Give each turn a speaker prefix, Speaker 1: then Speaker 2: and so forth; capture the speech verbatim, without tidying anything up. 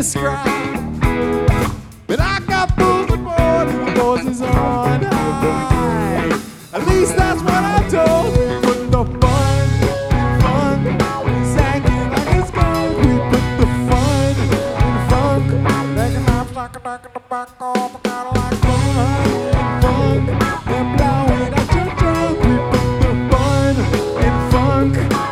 Speaker 1: describe. But I got fools aboard and the voices on high. At least that's what I'm told. Put the fun, fun, is acting like it's gold. We put the fun in the funk. Like a hop, like a knock in the back off. I kinda like fun, funk.